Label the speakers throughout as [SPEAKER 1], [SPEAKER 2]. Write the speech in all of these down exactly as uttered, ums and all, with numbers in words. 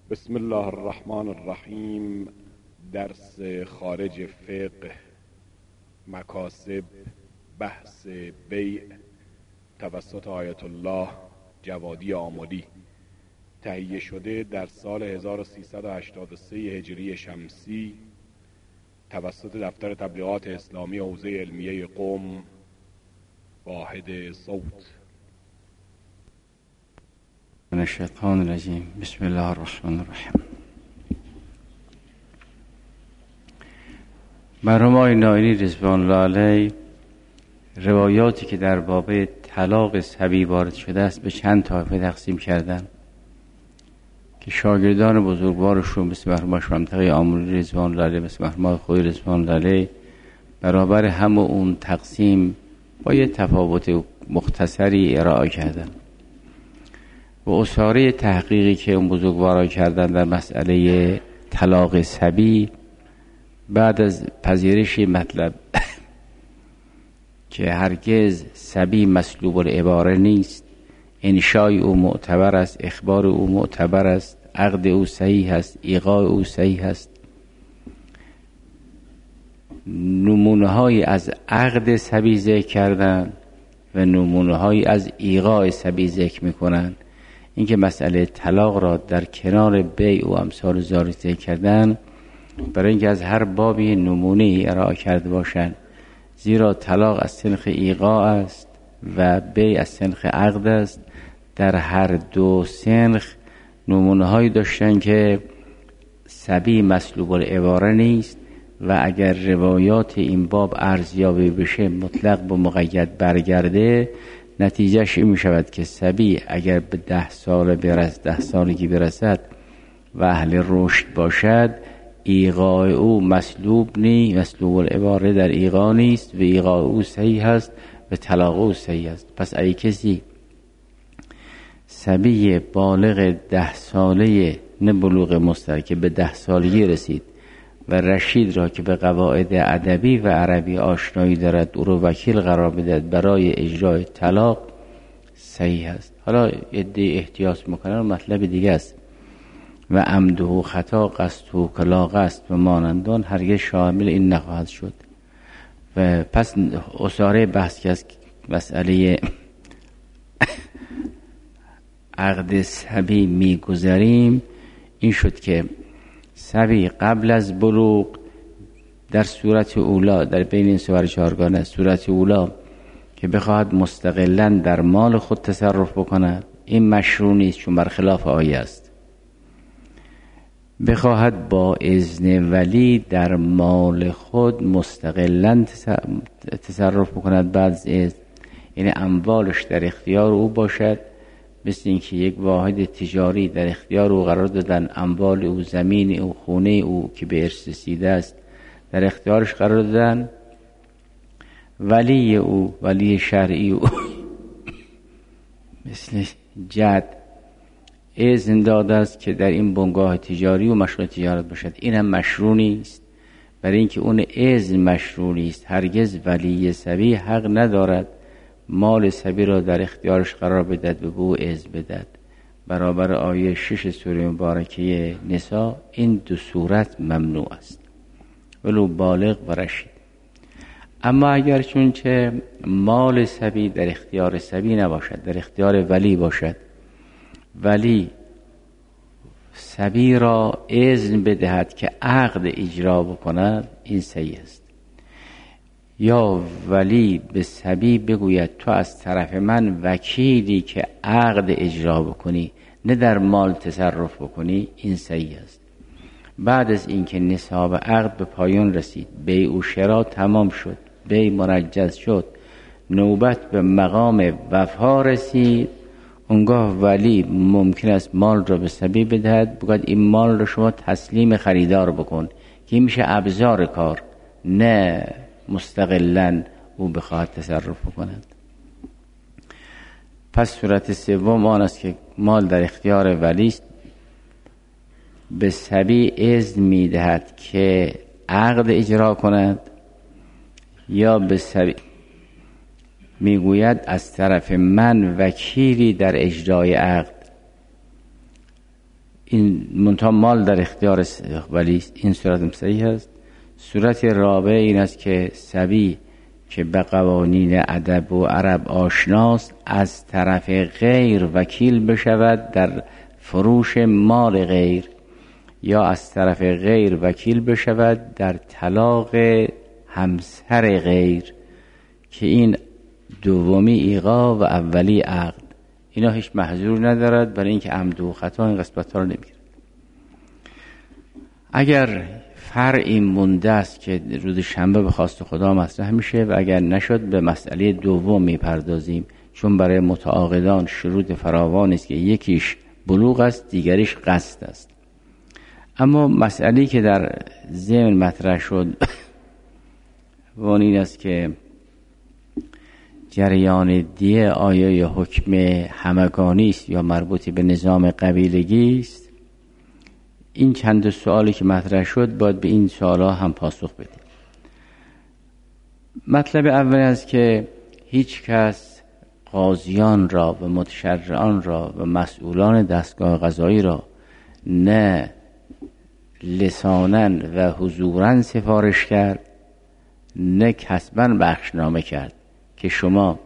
[SPEAKER 1] بسم الله الرحمن الرحیم. درس خارج فقه، مکاسب، بحث بیع توسط آیت الله جوادی آملی، تهیه شده در سال هزار و سیصد و هشتاد و سه هجری شمسی توسط دفتر تبلیغات اسلامی حوزه علمیه قم، واحد صوت.
[SPEAKER 2] من الشیطان الرجیم. بسم الله الرحمن الرحیم. مرحوم آقای نائینی رضوان الله علیه روایاتی که در باب طلاق صبی وارد شده است به چند طایفه تقسیم کردن که شاگردان بزرگوارشون مثل مرحوم منطقه آملی رضوان الله علیه، مثل مرحوم خود رضوان الله علیه، برابر هم اون تقسیم با یه تفاوت مختصری ارائه کردن. و اصاره تحقیقی که اون بزرگوارا کردن در مسئله طلاق صبی بعد از پذیرش مطلب که هرگز صبی مسلوب العباره نیست، انشای او معتبر است، اخبار او معتبر است، عقد او صحیح است، ایقاع او صحیح است، نمونه های از عقد صبی ذکر کردن و نمونه های از ایقاع صبی ذکر میکنن. اینکه مسئله طلاق را در کنار بیع و امثال ذالک ذکر کردن برای اینکه از هر بابی نمونه ارائه کرده باشند، زیرا طلاق از سنخ ایقاع است و بیع از سنخ عقد است. در هر دو سنخ نمونه هایی داشتن که صبی مسلوب العباره نیست و اگر روایات این باب ارزیابی بشه مطلق با مقید برگرده، نتیجهش این می شود که صبی اگر به ده سال برسد، ده سالگی برسد و اهل رشد باشد، ایقاع او مسلوب نیست، مسلوب العباره در ایقاع نیست و ایقاع او صحیح است و طلاق او صحیح است. پس اگه کسی صبی بالغ ده ساله، نه بلوغ مستر، که به ده سالگی رسید و رشید را که به قواعد ادبی و عربی آشنایی دارد او رو وکیل قرار بدهد برای اجرای طلاق، صحیح است. حالا عده احتیاط میکنن مطلب دیگه است. و عمد و خطا، قصد و کلا قصد و مانندان هرگز شامل این نخواهد شد. و پس اصاره بحث که از مسئله عقد صبی میگذاریم این شد که صبی قبل از بلوغ در صورت اولا، در بین این صور چهارگانه، صورت اولا که بخواهد مستقلاً در مال خود تصرف بکند، این مشروع نیست چون برخلاف آیه است. بخواهد با اذن ولی در مال خود مستقلاً تصرف بکند بعد از اذن، یعنی اموالش در اختیار او باشد، مثل اینکه یک واحد تجاری در اختیار او قرار دادن، اموال او، زمین او، خونه او که به ارث رسیده است در اختیارش قرار دادن، ولی او، ولی شرعی او مثل جد اذن داده است که در این بنگاه تجاری و مشروع تجارت باشد. این هم مشروع نیست، برای اینکه اون اذن مشروع نیست. هرگز ولی صبی حق ندارد مال صبی را در اختیارش قرار بدهد و به او اذن بدهد. برابر آیه شش سوره مبارکه نساء این دو صورت ممنوع است، ولو بالغ و رشید. اما اگر چون که مال صبی در اختیار صبی نباشد، در اختیار ولی باشد، ولی صبی را اذن بدهد که عقد اجرا بکند، این صحیح است. یا ولی به صبی بگوید تو از طرف من وکیلی که عقد اجرا بکنی، نه در مال تصرف بکنی، این صحیح است. بعد از اینکه نصاب عقد به پایان رسید، بیع و شرا تمام شد، بیع منجز شد، نوبت به مقام وفا رسید، اونگاه ولی ممکن است مال را به صبی بدهد، بگوید این مال را شما تسلیم خریدار بکن، که میشه ابزار کار، نه مستقلاً او بخواهد تصرف کند. پس صورت سوم آن است که مال در اختیار ولی است، به صبی اذن میدهد که عقد اجرا کند، یا به صبی میگوید از طرف من وکیلی در اجرای عقد. این منتها مال در اختیار است، ولی این صورت صحیح است. صورت رابع این است که صبی که به قوانین ادب و عرب آشناست از طرف غیر وکیل بشود در فروش مال غیر، یا از طرف غیر وکیل بشود در طلاق همسر غیر، که این دومی ایقا و اولی عقد. اینا هیچ محظور ندارد، برای اینکه عمد و خطا این قسمت ها رو نمیگیرد. اگر فرعی مونده است که روز شنبه به خواست خدا مطرح میشه و اگر نشد به مسئله دوم میپردازیم، چون برای متعاقدان شروط فراوانی است که یکیش بلوغ است، دیگریش قصد است. اما مسئله که در ذهن مطرح شد و این است که جریان دیه آیا یا حکم همگانی است یا مربوط به نظام قبیلگی است. این چند سوالی که مطرح شد باید به این سوالا هم پاسخ بدیم. مطلب اول است که هیچ کس قاضیان را و متشرعان را و مسئولان دستگاه قضایی را نه لساناً و حضوراً سفارش کرد، نه کسباً بخشنامه کرد که شما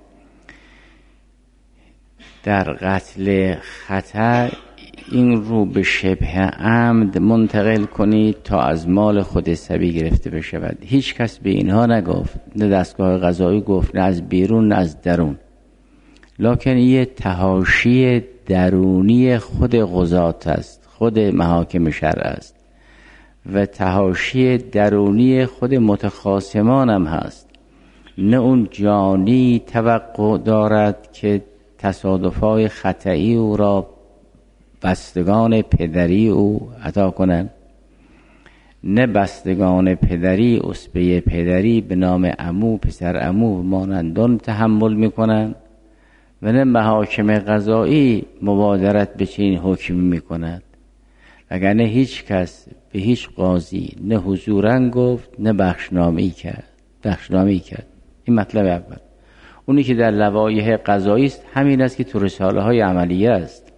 [SPEAKER 2] در قتل خطا این رو به شبه عمد منتقل کنید تا از مال خود صبی گرفته بشود. هیچ کس به اینها نگفت، نه دستگاه قضایی گفت، نه از بیرون نه از درون. لکن یه تحاشی درونی خود قضات است، خود محاکم شرع است و تحاشی درونی خود متخاصمان هم هست. نه اون جانی توقع دارد که تصادفای خطئی او را بستگان پدری او عطا کنند، نه بستگان پدری اسبه پدری به نام عمو پسر عمو مانندان تحمل میکنند، و نه محاکم قضایی مبادرت به چنین حکمی میکند. وگرنه هیچ کس به هیچ قاضی نه حضوراً گفت نه بخشنامه‌ای کرد بخشنامه‌ای کرد. این مطلب اول. اونی که در لوایح قضایی است همین است که تو رساله های عملیه است.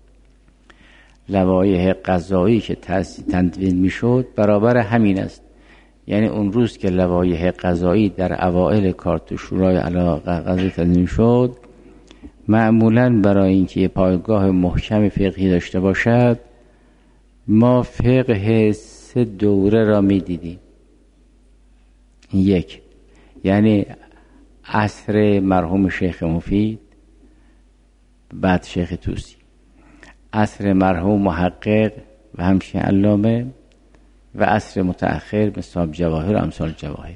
[SPEAKER 2] لوایح قضایی که تدوین میشد برابر همین است. یعنی اون روز که لوایح قضایی در اوائل کار تو شورای علاقه قضایی تدوین شد، معمولاً برای اینکه پایگاه محکم فقهی داشته باشد ما فقه سه دوره را می دیدیم. یک، یعنی عصر مرحوم شیخ مفید، بعد شیخ طوسی، عصر مرحوم محقق و همچنین علامه، و عصر متأخر مثل جواهر و امثال جواهر.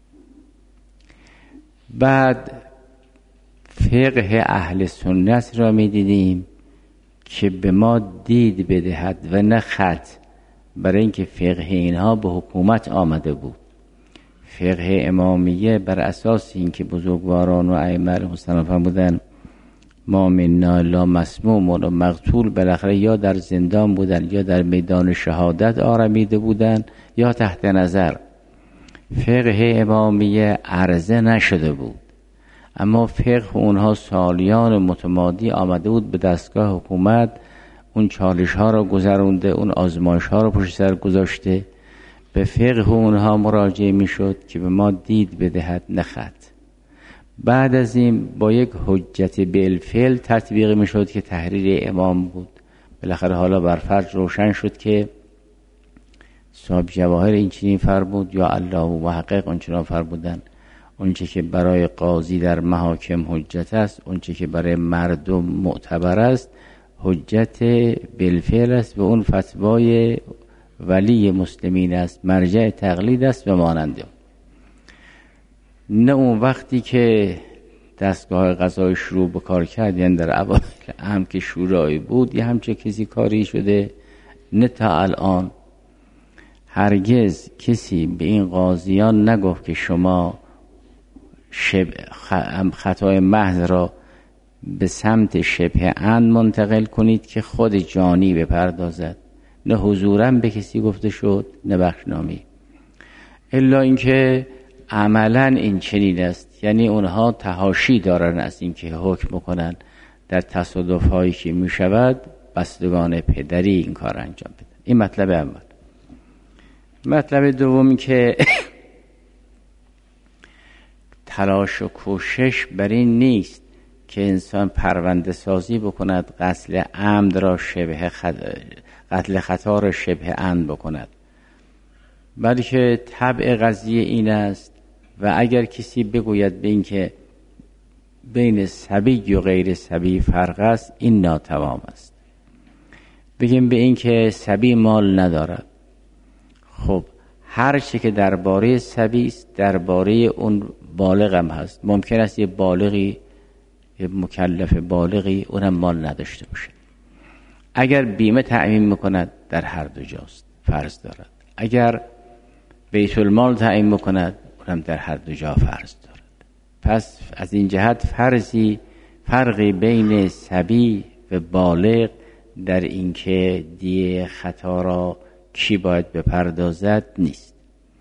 [SPEAKER 2] بعد فقه اهل سنت را می دیدیم که به ما دید بدهد و نه خط، برای اینکه فقه اینها به حکومت آمده بود. فقه امامیه بر اساس اینکه بزرگواران و ائمه علیهم فرمودن ما منا الا مسموم و مقتول، بالاخره یا در زندان بودن یا در میدان شهادت آرمیده بودن یا تحت نظر. فقه امامیه عرضه نشده بود، اما فقه اونها سالیان متمادی آمده بود به دستگاه حکومت، اون چالش ها را گذرونده، اون آزمایش ها را پشت سر گذاشته. به فقه اونها مراجعه می شد که به ما دید بدهد نه خط. بعد از این با یک حجت بالفعل تطبیق می شد که تحریر امام بود. بالاخره حالا بر فرض روشن شد که صاحب جواهر این چنین فرمود یا الله و محقق اون چنین فرمودن. اونچه که برای قاضی در محاکم حجت است، اونچه که برای مردم معتبر است حجت بالفعل است و اون فتوای ولی مسلمین است، مرجع تقلید است و ماننده. نه اون وقتی که دستگاه قضایی شروع به کار کرد، یعنی در اوایل هم که شورایی بود یه همچه کسی کاری شده، نه تا الان هرگز کسی به این قاضیان نگفت که شما خطای محض را به سمت شبه عمد منتقل کنید که خود جانی بپردازد. نه حضوراً به کسی گفته شد نه بخشنامی، الا اینکه عملاً این چنین است. یعنی اونها تحاشی دارن از اینکه حکم کنن در تصادف هایی که می شود بستگان پدری این کار انجام بدن. این مطلب اول. مطلب دوم که تلاش و کوشش بر این نیست که انسان پرونده سازی بکند، قتل عمد را شبه خط... قتل خطا را شبه عمد بکند، بلکه طبع قضیه این است. و اگر کسی بگوید به این که بین صبی و غیر صبی فرق است، این ناتمام است. بگیم به این که صبی مال ندارد، خب هر چی که درباره صبی است درباره اون بالغ هم هست. ممکن است یه بالغی، یه مکلف بالغی اونم مال نداشته باشه. اگر بیمه تأمین میکند در هر دو جاست فرض دارد، اگر بیت المال تأمین میکند اونم در هر دو جا فرض دارد. پس از این جهت فرضی فرقی بین صبی و بالغ در اینکه دیه خطا را کی باید بپردازد نیست.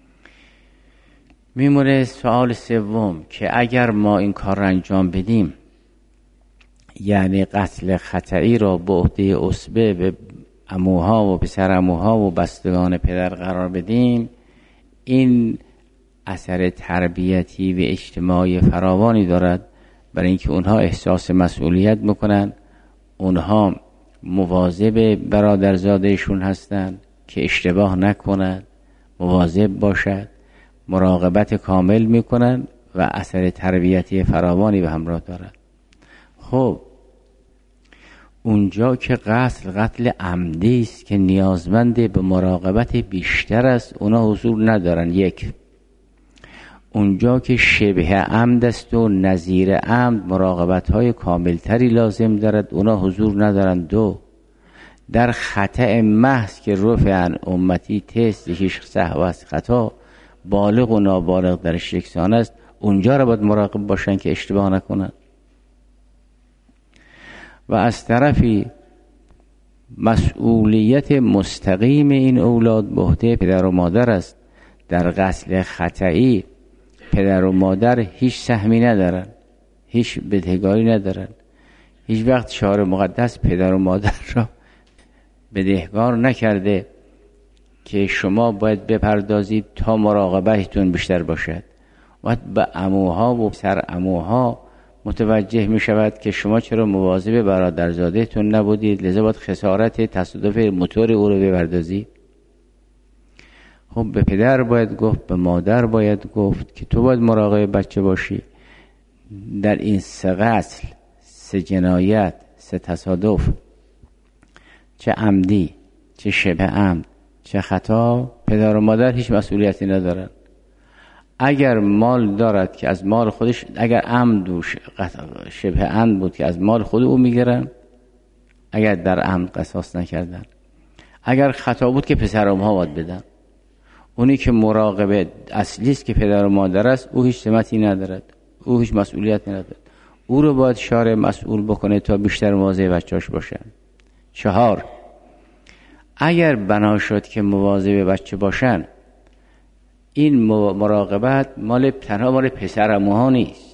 [SPEAKER 2] میمونه سوال سوم که اگر ما این کار را انجام بدیم، یعنی قتل خطایی را به عهده عصبه به عموها و پسر عموها و بستگان پدر قرار بدیم، این اثر تربیتی و اجتماعی فراوانی دارد، برای اینکه اونها احساس مسئولیت میکنن، اونها مواظب برادرزادهشون هستند که اشتباه نکنند، مواظب باشد، مراقبت کامل میکنن و اثر تربیتی فراوانی به همراه دارد. خب اونجا که قتل قتل عمدی است که نیازمند به مراقبت بیشتر است، اونا حضور ندارن. یک، اونجا که شبه عمد است و نظیر عمد مراقبت های کاملتری لازم دارد، اونا حضور ندارن. دو، در خطأ محض که رفعن امتی تست یکیش سهو است، خطا بالغ و نابالغ درش یکسان است، اونجا را باید مراقب باشن که اشتباه نکنن. و از طرفی مسئولیت مستقیم این اولاد به عهده پدر و مادر است. در قتل خطئی پدر و مادر هیچ سهمی ندارن، هیچ بدهکاری ندارن. هیچ وقت شارع مقدس پدر و مادر را بدهکار نکرده که شما باید بپردازید تا مراقبتتون بیشتر باشد. و به عموها و سر عموها متوجه می شود که شما چرا مواظب برادرزادهتون نبودید، لذا باید خسارت تصادف موتور او رو بپردازید. خب به پدر باید گفت، به مادر باید گفت که تو باید مراقب بچه باشی. در این سه قتل، سه جنایت، سه تصادف، چه عمدی چه شبه عمد چه خطا، پدر و مادر هیچ مسئولیتی ندارن. اگر مال دارد که از مال خودش، اگر عمد و شبه عمد بود که از مال خود او میگیرن، اگر در عمد قصاص نکردن. اگر خطا بود که پسرها باید بدن. اونی که مراقب اصلی است که پدر و مادر است، او هیچ سمتی ندارد، او هیچ مسئولیتی ندارد. او رو باید شارع مسئول بکنه تا بیشتر مواظب بچه‌اش باشن. چهار، اگر بنا شد که مواظب بچه باشن، این مراقبت مال تنها مال پسر عموها نیست،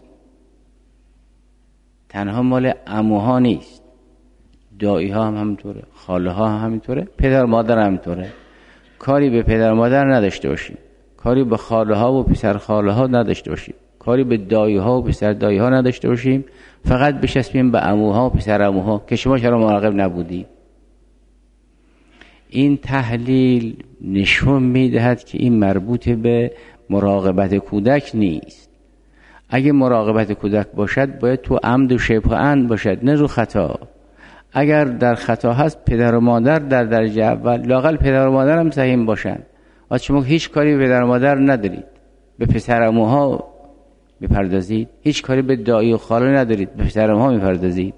[SPEAKER 2] تنها مال عموها نیست، دایی ها هم همینطوره، خاله ها هم همینطوره، پدر مادر هم همینطوره. کاری به پدر مادر نداشته باشیم، کاری به خاله ها و پسر خاله ها نداشته باشیم، کاری به دایی ها و پسر دایی ها نداشته باشیم، فقط بچسبیم به عموها و پسر عموها که شما چرا مراقب نبودی. این تحلیل نشون میدهد که این مربوط به مراقبت کودک نیست. اگه مراقبت کودک باشد باید تو عمد و شبه عمد باشد، نه رو خطا. اگر در خطا هست پدر و مادر در درجه اول، لااقل پدر و مادر هم سهیم باشن. و شما هیچ کاری به پدر و مادر ندارید، به پسر عموها میپردازید. هیچ کاری به دایی و خاله ندارید، به پسر عموها میپردازید.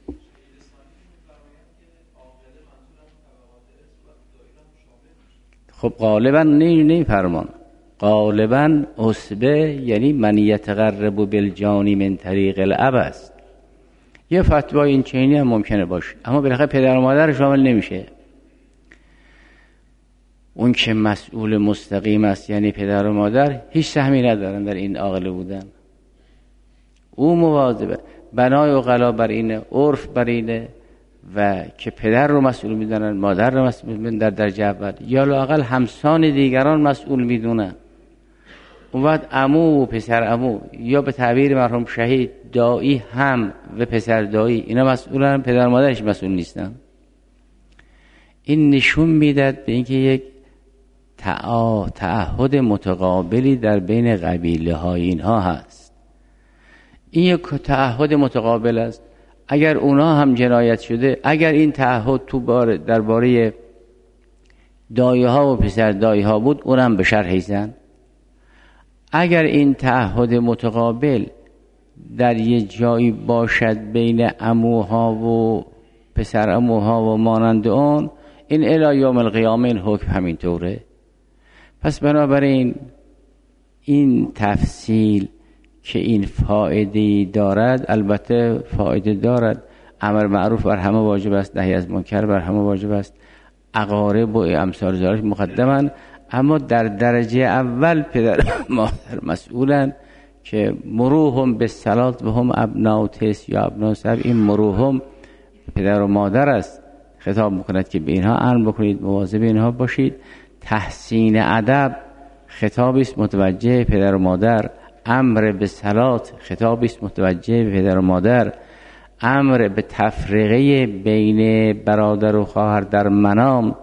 [SPEAKER 2] خب غالبا نه نه فرمان، غالبا عصبه یعنی من یتقرب بالجانی من طریق الاب است. یه فتوا این چینی هم ممکنه باشه، اما بالاخره پدر و مادر شامل نمیشه. اون که مسئول مستقیم است یعنی پدر و مادر هیچ سهمی ندارن در این عاقله بودن. او مواظبه. بنای عقلا بر اینه، عرف بر اینه، و که پدر رو مسئول میدونن، مادر رو مسئول میدونن در درجه اول، یا لااقل همسان دیگران مسئول میدونن. اون وقت عمو و پسر عمو، یا به تعبیر مرحوم شهید دایی هم و پسر دایی، اینا مسئولن، پدر مادرش مسئول نیستن. این نشون میداد به اینکه یک تعهد متقابلی در بین قبیله های اینها هست. این یک تعهد متقابل است. اگر اونا هم جنایت شده، اگر این تعهد تو بار درباره دایی ها و پسر دایی ها بود، اونم به شرح زن. اگر این تعهد متقابل در یه جایی باشد بین عموها و پسر عموها و مانند اون، این الی یوم القیامه این حکم همین طوره. پس بنابراین این تفصیل که این فایده دارد، البته فایده دارد. امر معروف بر همه واجب است، نهی از منکر بر همه واجب است. اقارب و امثال ذالک مقدمن، اما در درجه اول پدر مادر مسئولن که مروهم به صلات و هم ابناء تس یا ابناء سب. این مروهم پدر و مادر است، خطاب میکند که به اینها امر بکنید، مواظب اینها باشید. تحسین ادب خطابی است متوجه پدر و مادر. امر به صلات خطابی است متوجه پدر و مادر. امر به تفریقه بین برادر و خواهر در منام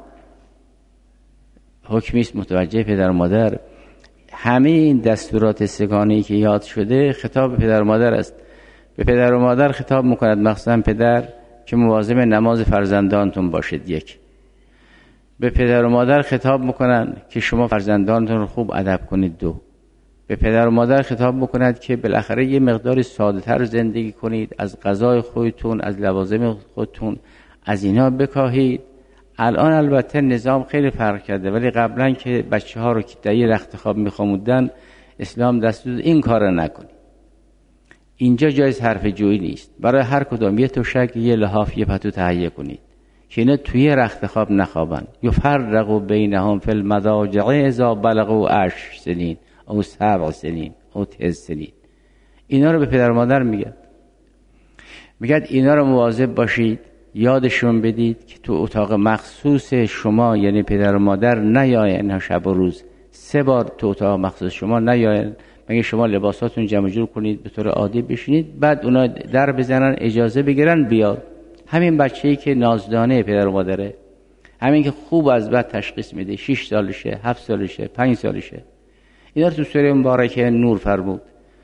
[SPEAKER 2] حکمی است متوجه پدر و مادر. همه این دستورات سگانه‌ای که یاد شده خطاب پدر و مادر است. به پدر و مادر خطاب میکند، مخصوصا پدر، که مواظب نماز فرزندانتون باشید. یک، به پدر و مادر خطاب میکنن که شما فرزندانتون رو خوب ادب کنید. دو، به پدر و مادر خطاب میکند که بالاخره یه مقدار ساده تر زندگی کنید، از غذای خودتون، از لوازم خودتون، از اینا بکاهید. الان البته نظام خیلی فرق کرده، ولی قبلا که بچه ها رو که در یه رخت خواب میخوامودن، اسلام دستور این کار رو نکنید. اینجا جایز حرف جویی نیست. برای هر کدام یه تشک، یه لحاف، یه پتو تهیه کنید که اینا توی رخت خواب نخوابن. یفرقوا بینهم فی المضاجع اذا بلغوا عشر سنین او سبع سنین او تسع سنین. اینا رو به پدر و مادر میگه، میگه اینا رو مواظب باشید، یادشون بدید که تو اتاق مخصوص شما، یعنی پدر و مادر، نیاین شب و روز. سه بار تو اتاق مخصوص شما نیاین، مگه شما لباساتون جمع جور کنید، به طور عادی بشینید، بعد اونا در بزنن، اجازه بگیرن بیاد. همین بچه‌ای که نازدانه پدر و مادره، همین که خوب از بعد تشخیص میده، شش سالشه، هفت سالشه، پنج سالشه، اینا رو تو سوره مبارکه نور فرمود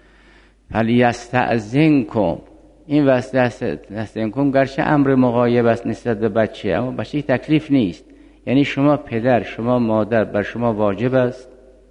[SPEAKER 2] فلیستأذنکم. این واستأذنکم گرچه امر مغایب است نسبت به بچه، اما بچه تکلیف نیست. یعنی شما پدر، شما مادر، بر شما واجب است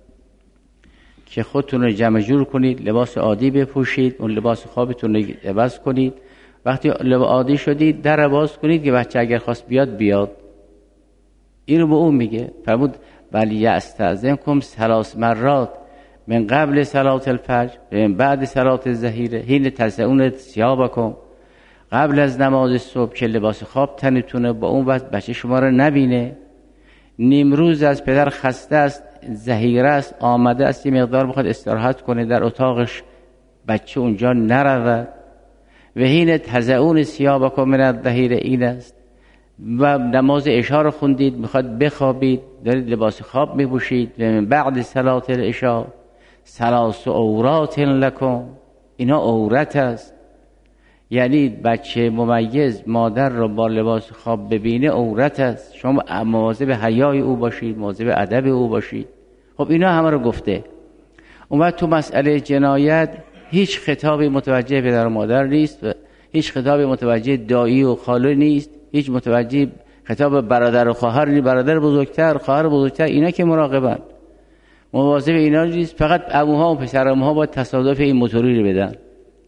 [SPEAKER 2] که خودتون رو جمع جور کنید، لباس عادی بپوشید، اون لباس خوابتون رو عوض کنید. وقتی لباس عادی شدید، در باز کنید که بچه اگر خواست بیاد بیاد. این رو به اون میگه. فرمود ولی استأذنکم ثلاث مرات من قبل صلات الفجر من بعد صلات الظهیره حین تضعون ثیابکم. قبل از نماز صبح که لباس خواب تنتونه، با اون وقت بچه شما رو نبینه. نیمروز از پدر خسته است، ظهیره است، آمده است، یه مقدار بخواد استراحت کنه در اتاقش، بچه اونجا نرود. و حین تضعون ثیابکم من الظهیره این است. و نماز عشا رو خوندید، میخواد بخوابید، دارید لباس خواب میپوشید. و من بعد صلات العشا ثلاث عورات لکم. اینا عورت است. یعنی بچه ممیز مادر رو با لباس خواب ببینه عورت است. شما مواظب حیای او باشید، مواظب ادب او باشید. خب اینا همه رو گفته. اومد تو مسئله جنایت هیچ خطابی متوجه پدر و مادر نیست، و هیچ خطابی متوجه دایی و خاله نیست، هیچ متوجه خطاب برادر و خواهر نیست. برادر بزرگتر، خواهر بزرگتر، اینا که مراقبن، مواظب اینا نیست. فقط عموها و پسر عموها باید تصادف این موتوری رو بدن.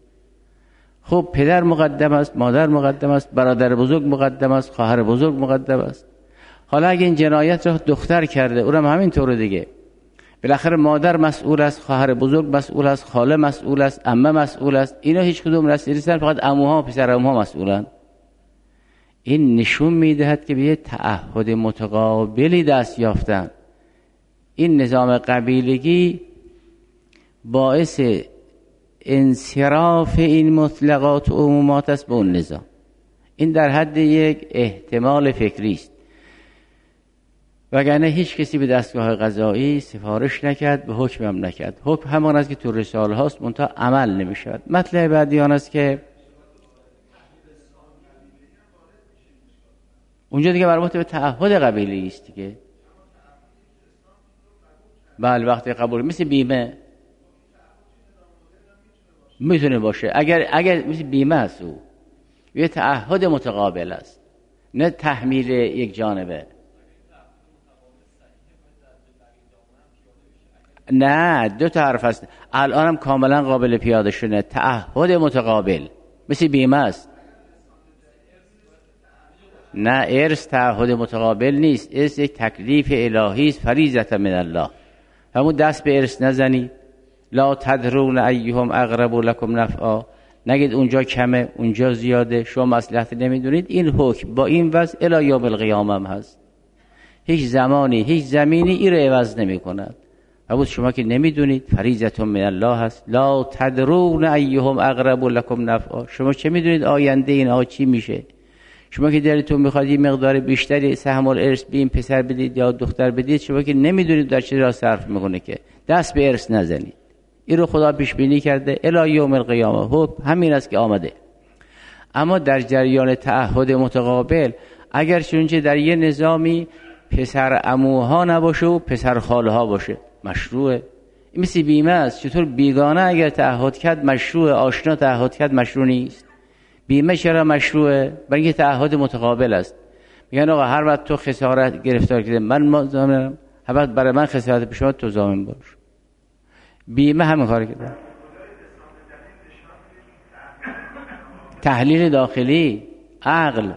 [SPEAKER 2] خب پدر مقدم است، مادر مقدم است، برادر بزرگ مقدم است، خواهر بزرگ مقدم است. حالا اگه این جنایت رو دختر کرده، اونم همین طور دیگه. بالاخره مادر مسئول است، خواهر بزرگ مسئول است، خاله مسئول است، عمه مسئول است. اینا هیچ کدوم رسیدی نیستن، فقط عموها و پسر عموها مسئولن. این نشون میدهد که به یه تعهد متقابلی دست یافتن. این نظام قبیلگی باعث انصراف این مطلقات و عمومات است به اون نظام. این در حد یک احتمال فکری است، وگرنه هیچ کسی به دستگاه قضایی سفارش نکرد، به حکم هم نکرد. حکم همان است که تو رساله هاست، منتها عمل نمی شود. مطلب بعدی آن است که اونجا دیگه مربوط به تعهد قبیلی است دیگه. بله وقتی قبول، مثل بیمه میتونه باشه، اگر اگر مثل بیمه است، او یه تعهد متقابل است، نه تحمیل یک جانبه. نه دو تا حرف است، الان هم کاملا قابل پیاده شده. تعهد متقابل مثل بیمه است. نه ارث تعهد متقابل نیست، ارث یک تکلیف الهی است، فریضه من الله. همون دست به ارث نزنید. لا تدرون ایهم اقرب لكم نفعا، نگید اونجا کمه اونجا زیاده، شما مصلحت نمیدونید. این حکم با این وضع الی یوم القیامه هم هست. هیچ زمانی هیچ زمینی این رو عوض نمی کند. و شما که نمیدونید، فریضه من الله هست. لا تدرون ایهم اقرب لكم نفعا، شما چه میدونید آینده اینها چی میشه؟ شما که دلتون میخواد یه مقدار بیشتری سهم الارث به این پسر بدید یا دختر بدید، شما که نمیدونید در چه راه صرف میکنه، که دست به ارث نزنید. این رو خدا پیش بینی کرده الی یوم القیامه. حکم همین است که آمده. اما در جریان تعهد متقابل، اگر چونچه در یه نظامی پسر عموها نباشه و پسر خاله ها باشه، مشروعه. این مثل بیمه است. چطور بیگانه اگر تعهد کرد مشروعه، آشنا تعهد کرد مشروع نیست؟ بیمه چرا مشروعه؟ برای اینکه تعهد متقابل است. میگن آقا هر وقت تو خسارت گرفتار کردی من ضامنم، هر وقت برای من خسارت پیش اومد تو ضامن باش. بیمه همین کار کرده. تحلیل داخلی، عقل.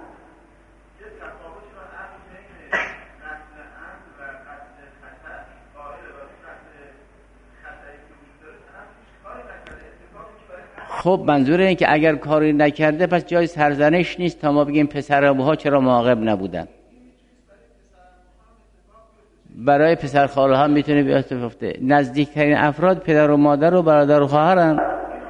[SPEAKER 2] خب منظور این که اگر کاری نکرده پس جای سرزنش نیست تا ما بگیم پسرعموها چرا معاقب نبودن. برای پسر خاله ها میتونه بیفته. نزدیکترین افراد پدر و مادر و برادر و خواهرن.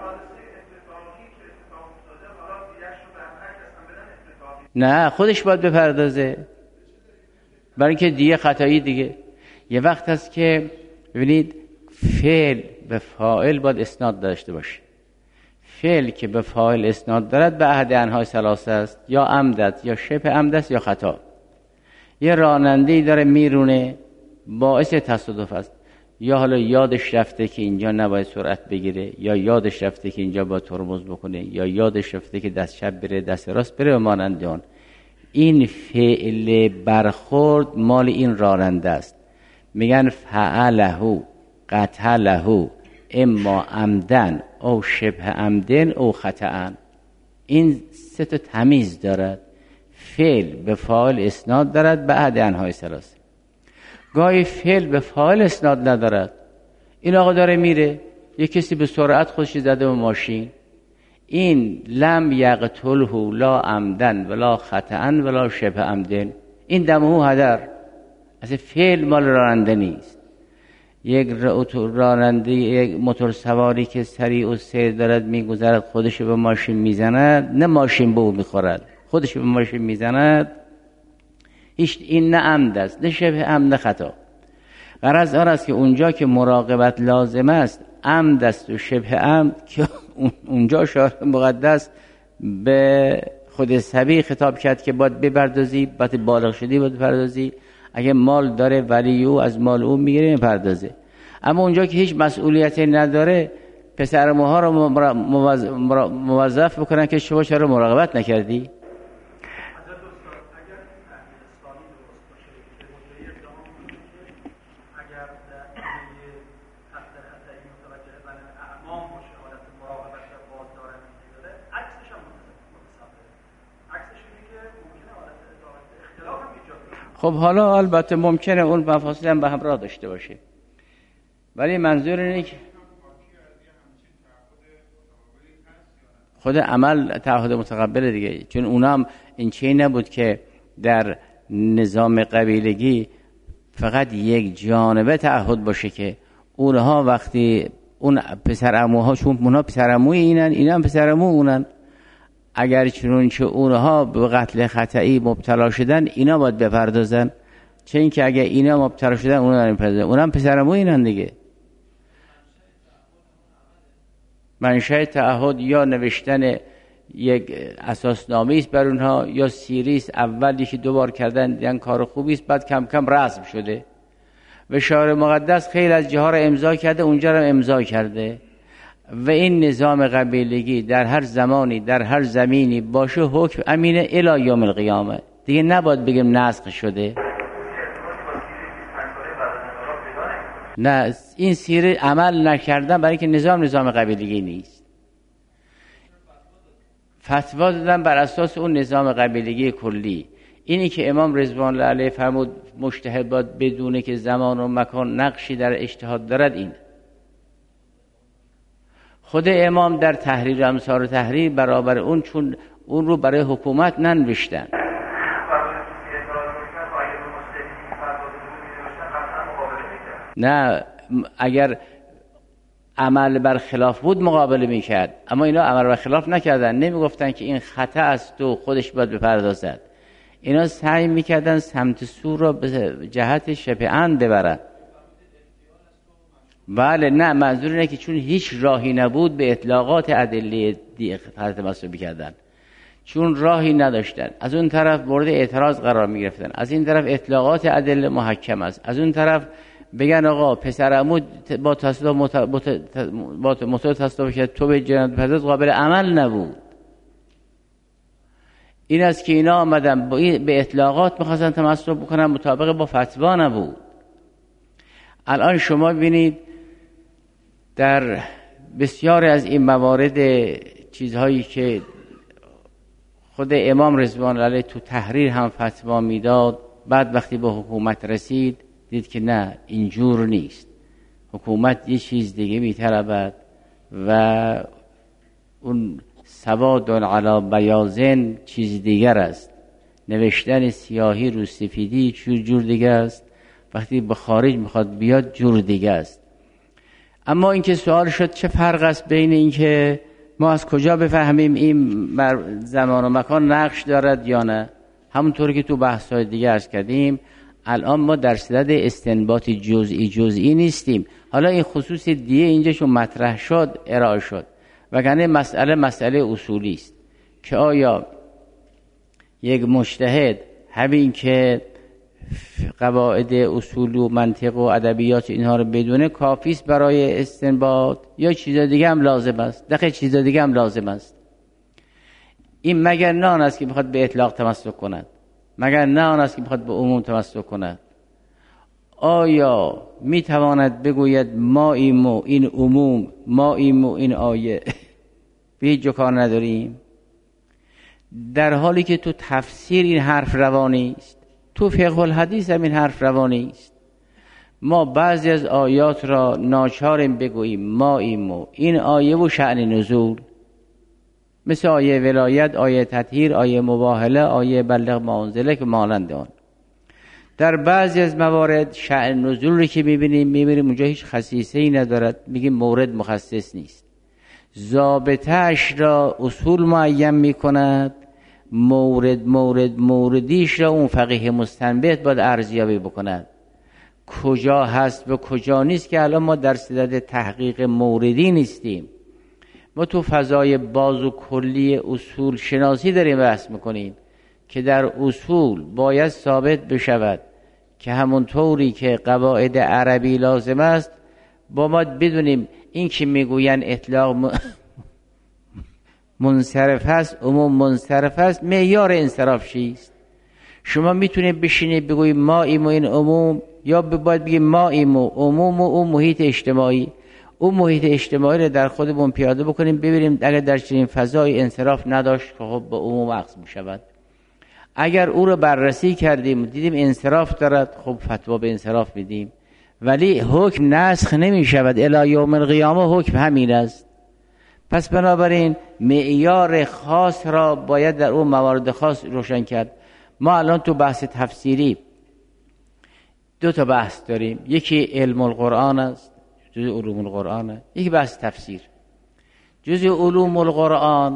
[SPEAKER 2] نه خودش باید بپردازه، برای اینکه دیگه خطایی دیگه. یه وقت هست که ببینید فعل به فاعل باید اسناد داشته باشه. فعل که به فاعل اسناد دارد به احد انواع ثلاثه است، یا عمد یا شبه عمد است یا خطا. یه راننده‌ای داره میرونه، باعث تصادف است، یا حالا یادش رفته که اینجا نباید سرعت بگیره، یا یادش رفته که اینجا باید ترمز بکنه، یا یادش رفته که دست چپ بره دست راست بره و مانند اون. این فعل برخورد مال این راننده است. میگن فعله قتله اما عمدن او شبه عمدن او خطأن. این سه تا تمیز دارد. فعل به فاعل اسناد دارد به احد انواع ثلاثه. گاهی فعل به فاعل اسناد ندارد. این آقا داره میره، یک کسی به سرعت خودش زده به ماشین، این لم یقتله لا عمدن ولا خطأن ولا شبه عمدن، این دمه هدر. اصلا فعل مال راننده نیست. یک راننده یک موتور سواری که سریع و سیر دارد میگذرد، خودش به ماشین میزند، نه ماشین به او میخورد، خودش به ماشین میزند، هیچ این نه عمد است نه شبه عمد نه خطا. غرض آن است که اونجا که مراقبت لازم است عمد است و شبه عمد، که اونجا شارع مقدس به خود صبی خطاب کرد که باید بپردازی، باید بالغ شدی باید بپردازی، اگه مال داره ولی او از مال او میگیره میپردازه. اما اونجا که هیچ مسئولیتی نداره پسر موها رو موظف بکنن که شما چرا مراقبت نکردی؟ خب حالا البته ممکنه اون مفاصل هم به همراه داشته باشه، ولی منظور اینه که خود عمل تعهد متقبل دیگه، چون اونا هم این چیزی نبود که در نظام قبیلگی فقط یک جانبه تعهد باشه، که اونها وقتی اون پسر عموها، چون اونها پسر عموی اینن اینا هم پسر عمو اونن، اگر چنانچه اونها به قتل خطئی مبتلا شدن اینا باید بپردازن، چه اینکه اگر اینا مبتلا شدن اونا نمیپردازن. اونم پسرمو اینن دیگه. منشأ تعهد یا نوشتن یک اساسنامه است بر اونها، یا سیری است، اول یکی دو بار کردن دیدن کار خوبی است، بعد کم کم رسم شده. و شارع مقدس خیلی از جاها را امضا کرده، اونجا را امضا کرده. و این نظام قبیلگی در هر زمانی در هر زمینی باشه حکم امینه الی یوم القیامه. دیگه نباید بگیم نسخ شده. نه، این سیره عمل نکردن برای که نظام نظام قبیلگی نیست. فتوا دادن بر اساس اون نظام قبیلگی کلی. اینی که امام رضوان الله علیه فرمود مجتهد باید بدونه که زمان و مکان نقشی در اجتهاد دارد. این خود امام در تحریر امثال تحریر برابر اون، چون اون رو برای حکومت ننوشتن. نه، اگر عمل بر خلاف بود مقابله میکرد، اما اینا عمل بر خلاف نکردن. نمیگفتن که این خطا است و خودش باید بپردازد. اینا سعی میکردن سمت سو را به جهت شبه اند ببرن. بله، نه، منظور اینه که چون هیچ راهی نبود به اطلاقات ادله تمسک کردن، چون راهی نداشتن. از اون طرف مورد اعتراض قرار میگرفتن، از این طرف اطلاقات ادله محکم است، از اون طرف بگن آقا پسرعمو با تصادف با موتور تصادف کرد تو به جنایت پرداز، قابل عمل نبود. این است که اینا آمدن به اطلاقات می‌خواستن تمسک بکنن، مطابق با فتوا نبود. الان شما ببینید در بسیاری از این موارد چیزهایی که خود امام رضوان الله علیه تو تحریر هم فتوا میداد، بعد وقتی به حکومت رسید دید که نه، اینجور نیست. حکومت یه چیز دیگه میطلبد و اون سواد علی بیاضن چیز دیگر است. نوشتن سیاهی رو سفیدی جور دیگه است، وقتی به خارج میخواد بیاد جور دیگه است. اما اینکه سوال شد چه فرق است بین اینکه ما از کجا بفهمیم این زمان و مکان نقش دارد یا نه، همونطوری که تو بحث‌های دیگه عرض کردیم الان ما در صدد استنباط جزئی جزئی نیستیم. حالا این خصوص دیگه اینجا چون مطرح شد ارائه شد، وگرنه مسئله مسئله اصولی است که آیا یک مجتهد همین که قواعد اصول و منطق و ادبیات اینها رو بدونه کافی است برای استنباط، یا چیز دیگه هم لازم است؟ دقیق چیز دیگه هم لازم است. این مگر نه آن است که میخواد به اطلاق تمسک کند؟ مگر نه آن است که میخواد به عموم تمسک کند؟ آیا میتواند بگوید ما ایمو این عموم، ما ایمو این آیه به هیچ جا کار نداریم؟ در حالی که تو تفسیر این حرف روانی است، تو فقه الحدیث هم این حرف روانی است. ما بعضی از آیات را ناچاریم بگوییم ما ایمو این آیه و شأن نزول، مثل آیه ولایت، آیه تطهیر، آیه مباهله، آیه بلغ ما انزله که مانند آن. در بعضی از موارد شأن نزول رو که میبینیم میبینیم اونجا هیچ خصیصه‌ای ندارد، میگیم مورد مخصص نیست. ضابطه‌اش را اصول معین میکند، مورد مورد موردیش را اون فقیه مستنبط باید ارزیابی بکند. کجا هست و کجا نیست که الان ما در صدد تحقیق موردی نیستیم. ما تو فضای باز و کلی اصول شناسی داریم بحث میکنیم که در اصول باید ثابت بشود که همونطوری که قواعد عربی لازم است با ما بدونیم این که میگوین اطلاق منصرف است، عموم منصرف است، معیار انصراف چیست؟ شما میتونید بشینید بگویید ما ایم و این عموم، یا باید بگید ما ایم و عموم و اون محیط اجتماعی. اون محیط اجتماعی رو در خودمون پیاده بکنیم ببینیم اگر در چنین فضای انصراف نداشت که خب به عموم عکس میشود. اگر او رو بررسی کردیم دیدیم انصراف دارد، خب فتوا به انصراف میدیم، ولی حکم نسخ نمیشود. الی یوم القیامه حکم همین است. پس بنابراین معیار خاص را باید در اون موارد خاص روشن کرد. ما الان تو بحث تفسیری دو تا بحث داریم، یکی علم القرآن است، جزء علوم القرآن است، یکی بحث تفسیر. جزء علوم القرآن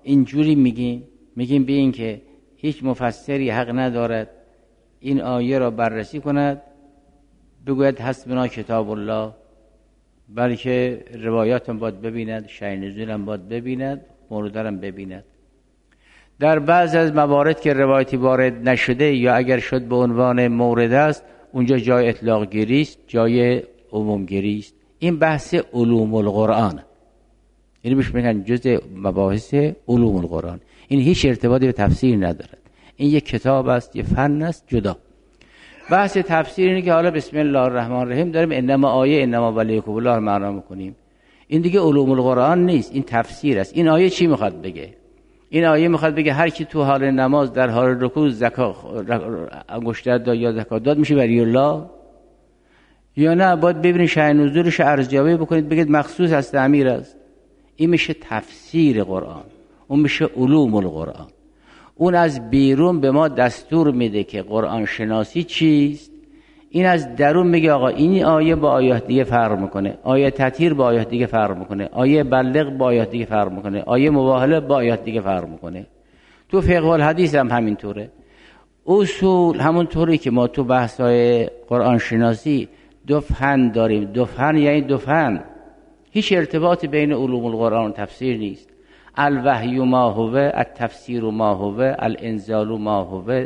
[SPEAKER 2] اینجوری میگیم میگیم به این که هیچ مفسری حق ندارد این آیه را بررسی کند بگوید حسبنا کتاب الله، بلکه روایات هم باید ببیند، شأن نزول هم باید ببیند، مورد هم ببیند. در بعض از موارد که روایتی وارد نشده یا اگر شد به عنوان مورد است، اونجا جای اطلاق گیری است، جای عموم گیری است. این بحث علوم القرآن، یعنی بهش میگن جزء مباحث علوم القرآن. این هیچ ارتباطی به تفسیر ندارد، این یک کتاب است، یک فن است جدا. بحث تفسیر اینه که حالا بسم الله الرحمن الرحیم داریم انما آیه انما ولیکم الله معنا میکنیم. این دیگه علوم القرآن نیست، این تفسیر است. این آیه چی میخواد بگه؟ این آیه میخواد بگه هر کی تو حال نماز در حال رکوع زکات انگشتر داد یا زکات داد میشه ولی الله، یا نه باید ببینید شأن نزولش ارزیابی بکنید بگید مخصوص از تعمیر است. این میشه تفسیر قرآن، اون میشه علوم القرآن. اون از بیرون به ما دستور میده که قرآن شناسی چیست، این از درون میگه آقا این آیه با آیات دیگه فرق میکنه، آیه تطهیر با آیات دیگه فرق میکنه، آیه بلغ با آیات دیگه فرق میکنه، آیه مباهله با آیات دیگه فرق میکنه. تو فقه الحدیث هم همینطوره. اصول همونطوری که ما تو بحث‌های قرآن شناسی دو فن داریم، دو فن یعنی دو فن، هیچ ارتباطی بین علوم القرآن و تفسیر نیست. الوحی ما هو، التفسیر ما هو، الانزال ما هو،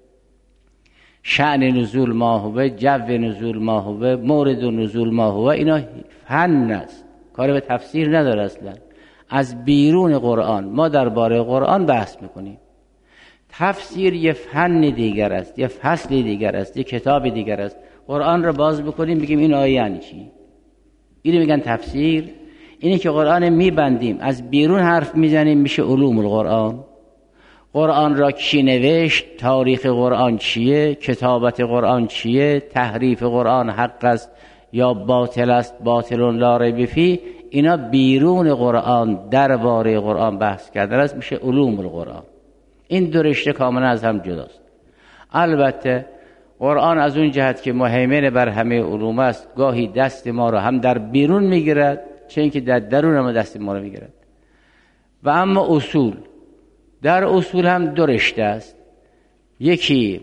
[SPEAKER 2] شأن نزول ما هو، جو نزول ما هو، مورد نزول ما هو. اینا فن است، کار به تفسیر نداره اصلا. از بیرون قرآن ما درباره قرآن بحث میکنیم. تفسیر یه فن دیگر است، یه فصل دیگر است، یه کتاب دیگر است. قرآن رو باز بکنیم بگیم این آیه یعنی چی، اینو میگن تفسیر. اینی که قرآن میبندیم از بیرون حرف میزنیم میشه علوم القرآن. قرآن را کی نوشت، تاریخ قرآن چیه، کتابت قرآن چیه، تحریف قرآن حق است یا باطل است، باطل لا ریب فیه، اینا بیرون قرآن درباره قرآن بحث کردن است، میشه علوم القرآن. این دو رشته کاملا از هم جداست. البته قرآن از اون جهت که مهیمن بر همه علوم است، گاهی دست ما را هم در بیرون میگیرد چه اینکه در درون هم دست ما را میگیرد. و اما اصول، در اصول هم دو رشته است. یکی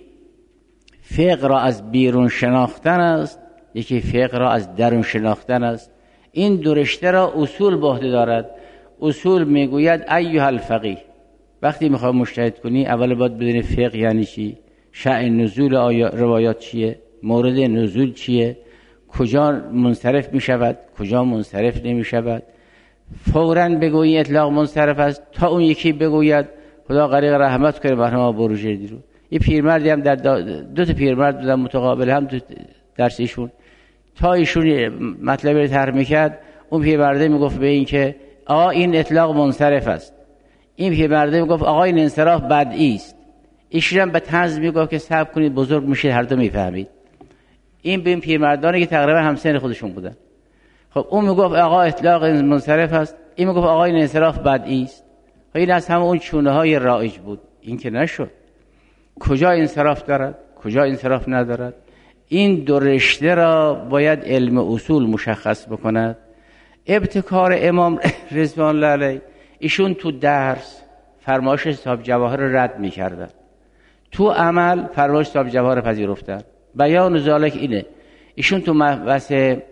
[SPEAKER 2] فقه را از بیرون شناختن است، یکی فقه را از درون شناختن است. این دو رشته را اصول به عهده دارد. اصول میگوید ایها الفقیه، وقتی میخوای مجتهد کنی اول باید بدونی فقه یعنی چی، شأن نزول روایات چیه، مورد نزول چیه، کجا منصرف میشود، کجا منصرف نمیشود. فوراً بگویی اطلاق منصرف است تا اون یکی بگوید خدا غریق رحمت کنه بر ما بروجه دیرو. یه پیرمردی هم در دو تا پیرمرد بودن متقابل هم تو درس ایشون، تا ایشون مطلبی رو طرح میکرد اون پیرمرده میگفت به این که آقا این اطلاق منصرف است، این پیرمرده میگفت آقا این انصراف بدعی است. ایشون هم به طنز میگفت که صبر کنید بزرگ میشه هر دو میفهمید. این به این پیرمردانی که تقریبا همسن خودشون بودن. خب اون میگفت آقا اطلاق منصرف است، این میگفت آقا این انصراف بدعی است. این از همه اون چونه های رایج بود. این که نشد. کجا انصراف دارد، کجا انصراف ندارد، این دو رشته را باید علم اصول مشخص بکند. ابتکار امام رضوان الله علیه، ایشون تو درس فرمایش صاحب جواهر رو رد میکردن، تو عمل فرمایش صاحب جواهر پذیرفتن. بیان ذالک اینه، ایشون تو مبحث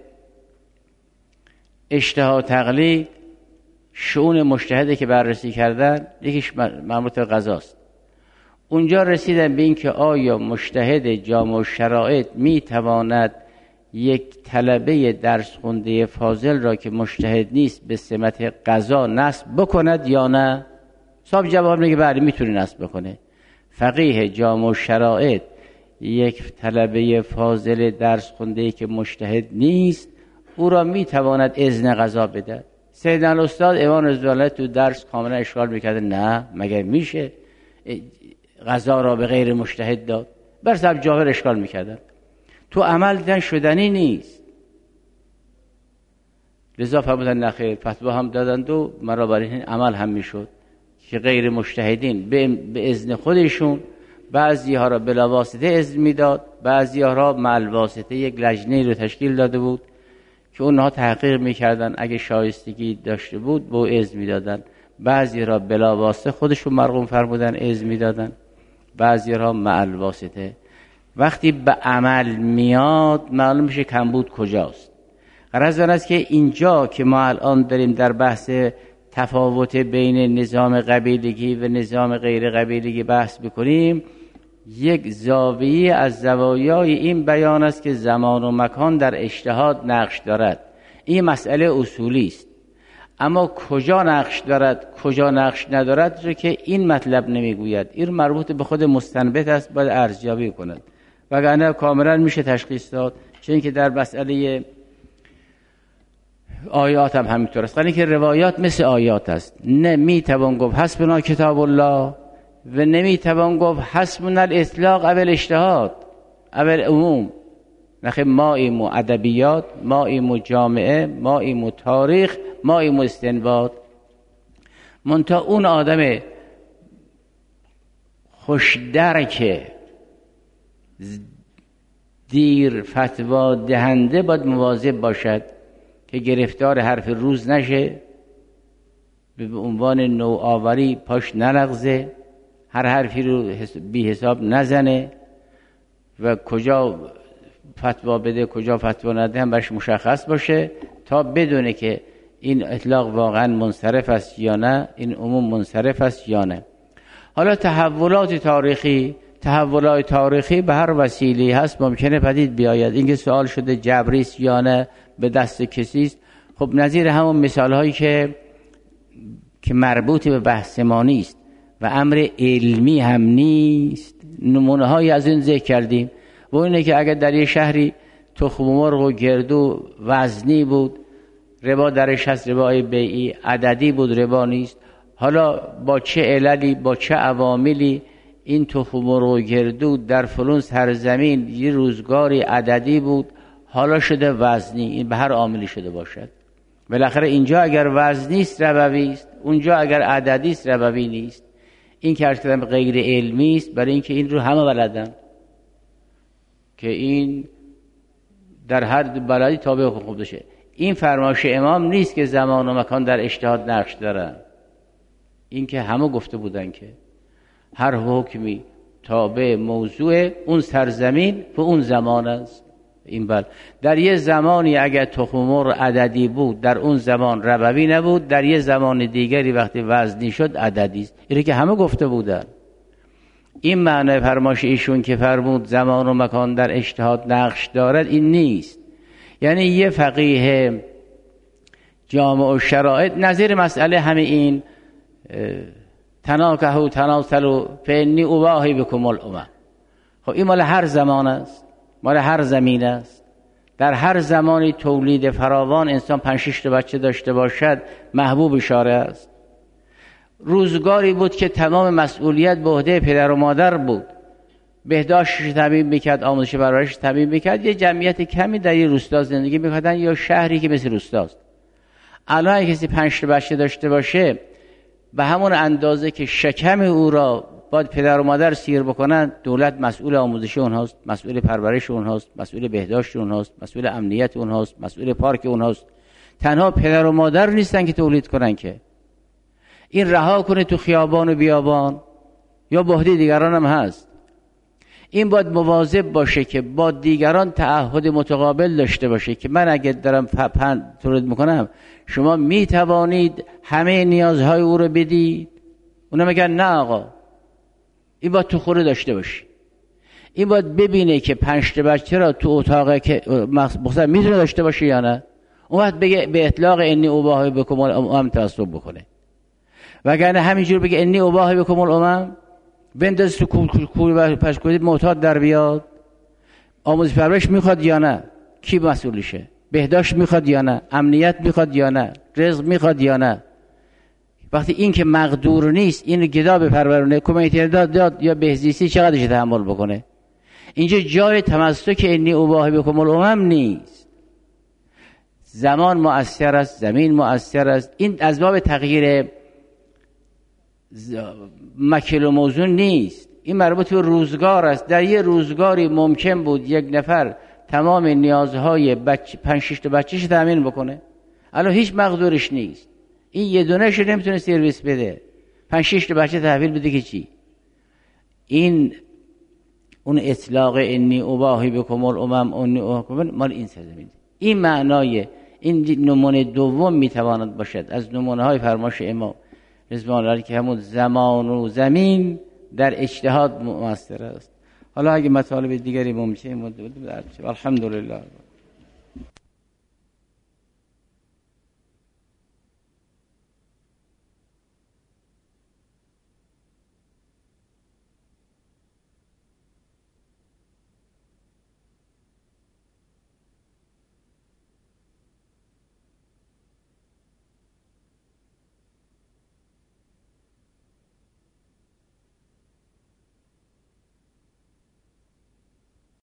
[SPEAKER 2] اجتهاد تقلید شؤون مجتهده که بررسی کردن، یکیش مربوط به قضاست. اونجا رسیدن به این که آیا مجتهد جامع شرایط میتواند یک طلبه درس خونده فاضل را که مجتهد نیست به سمت قضا نصب بکند یا نه؟ صاحب جواب میگه بله میتونه نصب بکنه. فقیه جامع شرایط یک طلبه فاضل درس خونده که مجتهد نیست او را میتواند اذن قضا بده. سید الاستاد امام رضوان الله تو درس کاملا اشکال میکرده، نه مگر میشه قضا را به غیر مجتهد داد؟ بر صاحب جواهر اشکال میکردن. تو عمل دیدن شدنی نیست، لذا فرمودن نخیر، فتوا هم دادند و مرا برای این عمل هم میشد که غیر مجتهدین به اذن خودشون بعضی ها را بلا واسطه اذن میداد، بعضی ها را مع واسطه یک لجنه رو تشکیل داده بود که اونها تحقیق میکردن، اگه شایستگی داشته بود به اذن میدادن، بعضی را بلا واسطه خودشون مرقوم فرمودن اذن میدادن، بعضی را مع الواسطه. وقتی به عمل میاد معلوم میشه کمبود کجاست. غرض آن است که اینجا که ما الان داریم در بحث تفاوت بین نظام قبیلگی و نظام غیر قبیلگی بحث بکنیم، یک زاویه از زوایای این بیان است که زمان و مکان در اجتهاد نقش دارد. این مسئله اصولی است، اما کجا نقش دارد کجا نقش ندارد رو که این مطلب نمیگوید. این مربوط به خود مستنبط است، باید ارزیابی کند، وگرنه کاملا میشه تشخیص داد. چون که در مسئله آیات هم همینطور است، یعنی که روایات مثل آیات است، نه میتوان گفت حسبنا کتاب الله و نمیتوان گفت حسبنا الاطلاق اول اجتهاد اول عموم. نخیر ما ایمو ادبیات، ما ایمو جامعه، ما ایمو تاریخ، ما ایمو استنباط. منتها اون آدم خوشدرک دیر فتوا دهنده باید مواظب باشد که گرفتار حرف روز نشه، به عنوان نوآوری پاش نلغزه، هر حرفی رو بی حساب نزنه و کجا فتوا بده کجا فتوا نده هم برش مشخص باشه، تا بدونه که این اطلاق واقعا منصرف است یا نه، این عموم منصرف است یا نه. حالا تحولات تاریخی تحولات تاریخی به هر وسیله هست ممکنه پدید بیاید. اینکه سوال شده جبری است یا نه، به دست کسی است، خب نظیر همون مثال هایی که که مربوط به بحث ما نیست و امر علمی هم نیست، نمونه هایی از این ذکر کردیم. و اینه که اگر در یه شهری تخم مرغ و گردو وزنی بود، ربا درش هست، ربای بیعی، عددی بود، ربا نیست، حالا با چه عللی با چه عواملی این تخم مرغ و گردو در فلان سرزمین یه روزگاری عددی بود، حالا شده وزنی، این به هر عاملی شده باشد. بالاخره اینجا اگر وزنی است ربوی است، اونجا اگر عددی است ربوی نیست. این که عرض کردم غیر علمی است، برای اینکه این رو همه بلدن که این در هر بلدی تابع خوب بشه. این فرمایش امام نیست که زمان و مکان در اجتهاد نقش دارن، این که همه گفته بودن که هر حکمی تابع موضوع اون سرزمین و اون زمان است. این بل در یه زمانی اگر تخم مرغ عددی بود در اون زمان ربوی نبود، در یه زمان دیگری وقتی وزنی شد عددی است. اینه که همه گفته بودن. این معنی فرمایش ایشون که فرمود زمان و مکان در اجتهاد نقش دارد این نیست. یعنی یه فقیه جامع و شرایط نظیر مسئله همه این تناکهو تناسلو فانی اباهی بکم الامم، خب این مال هر زمان است، مال هر زمین است. در هر زمانی تولید فراوان انسان پنج شش تا بچه داشته باشد محبوب اشاره است. روزگاری بود که تمام مسئولیت به عهده پدر و مادر بود، بهداشتش تامین میکرد، آموزش پرورشش تامین میکرد. یه جمعیت کمی در یه روستا زندگی میکردن یا شهری که مثل روستاست. الان اگه کسی پنج تا بچه داشته باشه به همون اندازه که شکم او را باید پدر و مادر سیر بکنن، دولت مسئول آموزش اونهاست، مسئول پرورش اونهاست، مسئول بهداشت اونهاست، مسئول امنیت اونهاست، مسئول پارک اونهاست. تنها پدر و مادر نیستن که تولید کنن، که این رها کنه تو خیابان و بیابان یا به عهده دیگران هم هست. این باید مواظب باشه که با دیگران تعهد متقابل داشته باشه که من اگه دارم پند تولید میکنم شما میتوانید همه نیازهای او رو بدید. اونا میگن نه آقا، این باید تو خوره داشته باشی. این باید ببینه که پنج تا بچه را تو اتاقه که مخصوصا میتونه داشته باشه یا نه. اون وقت بگه به اطلاق انی اباهی بکم الامم تعصب بکنه، وگرنه همینجور بگه انی اباهی بکم الامم بنداز تو کوی و پشکوی معتاد در بیاد. آموزش پرورش میخواد یا نه؟ کی مسئولشه؟ بهداشت میخواد یا نه؟ امنیت میخواد یا نه؟ رزق میخواد یا نه؟ وقتی این که مقدور نیست اینو گدا بپرورونه، کمیته داد داد یا بهزیستی چقدرش تحمل بکنه؟ اینجا جای تمسک انی اباهی بکم الامم نیست. زمان مؤثر است، زمین مؤثر است. این از باب تغییر مکل و موزون نیست، این مربوط به روزگار است. در یه روزگاری ممکن بود یک نفر تمام نیازهای بچه پنج شش تا بچه‌ش تامین بکنه، الان هیچ مقدورش نیست. این یه دونهش رو نمیتونه سرویس بده، پنج شش تا بچه تحویل بده که چی؟ این اون اطلاق انی اباهی بکم الامم انی احکم مال این سرزمین. این معنای این نمونه دوم میتواند باشد از نمونه های فرمایش امام رضوان الله که همون زمان و زمین در اجتهاد مؤثر است. حالا اگه مطالب دیگری ممکنه بود الحمدلله.